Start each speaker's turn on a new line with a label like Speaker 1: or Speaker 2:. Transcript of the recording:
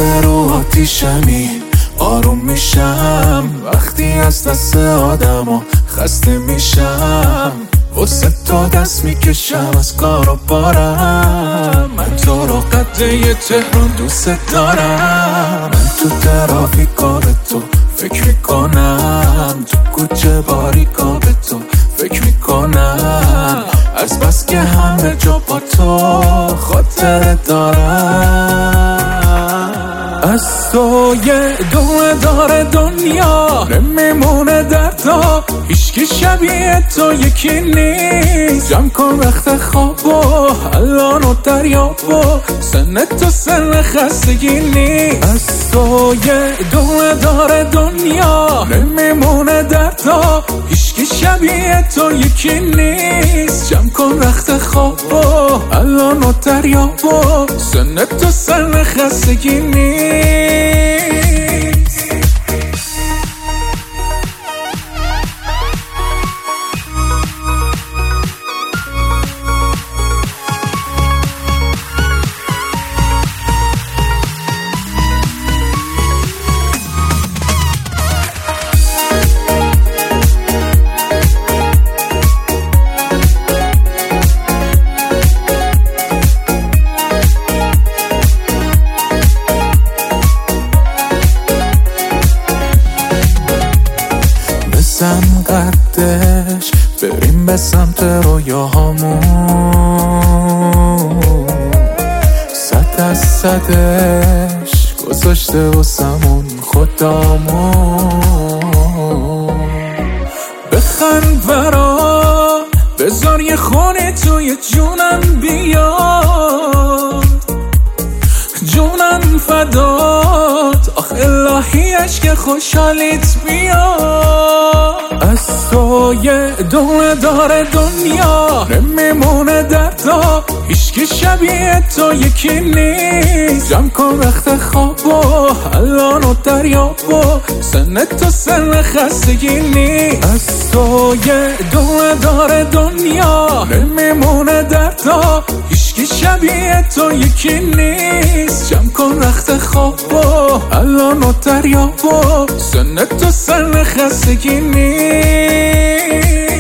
Speaker 1: دست رو آتیشمی، آروم میشم وقتی از دست آدم خسته میشم. واسه تو دست میکشم از کار و بارم، من تو رو قده تهران دوست دارم. من تو ترافیکا به تو فکر میکنم، تو کوچه باریکا به تو فکر میکنم. از بس که همه جا با تو خاطر دارم. از تو یه دونه داره دنیا، نمیمونه در تو هیچکی شبیه تو یکی نیست. جمع کن وقت خواب و الان و دریاب و سن تو سن خستگی نیست. از تو یه دونه داره دنیا، نمیمونه در تو هیچکی شبیه تو یکی نیست. جمع کن وقت خواب و الان و دریاب و سن تو سن خستگی نیست. بزن قدش بریم به سمت رویاهامون، 100 از 100ش گذاشته واسمون خدامون. بخند برا بذار یه خونه توی جونم بیاد، جونم فدات آخ الهی عشق خوشحالیت بیاد. از تو یه دونه داره دنیا، نمیمونه در تو هیچکی شبیه تو یکی نیست. جمع کن وقت خواب و الان و دریاب و سن تو سن خستگی نیست. از تو یه دونه داره دنیا، نمیمونه در تو هیچکی شبیه تو یکی نیست. جمع کن وقت خواب و الان و دریاب و سن تو سن خستگی نیست.